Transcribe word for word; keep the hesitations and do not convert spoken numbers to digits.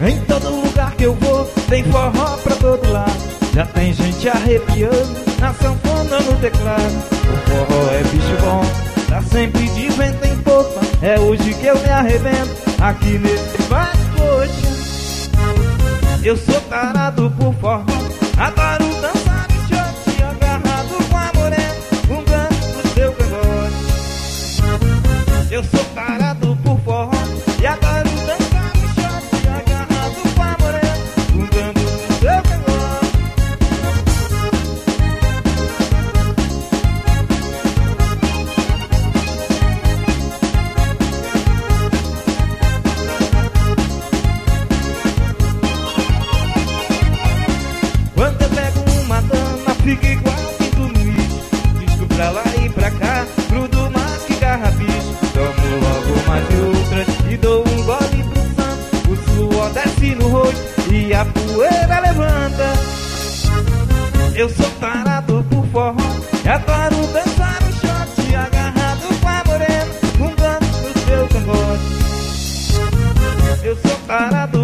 Em todo lugar que eu vou, tem forró pra todo lado. Já tem gente arrepiando, na sanfona no teclado. O forró é bicho bom, tá sempre de vento em popa. É hoje que eu me arrebento, aqui nesse bate-coxa. Eu sou tarado por forró, adoro dançar de shot, agarrado com a morena, um gancho do seu cangote. Eu sou tarado por forró e adoro dançar de shot, agarrado com a morena, um gancho do seu cangote. Quando eu pego uma dama, fica igual pinto no lixo. Disco pra lá e pra cá, grudo mais que garrapicho. Tomo logo mais de outras e dou um gole pro santo. O suor desce no rosto e a poeira levanta. Eu sou tarado por forró e adoro dançar no shot, agarrado com a morena, um gancho no seu cangote. Eu sou tarado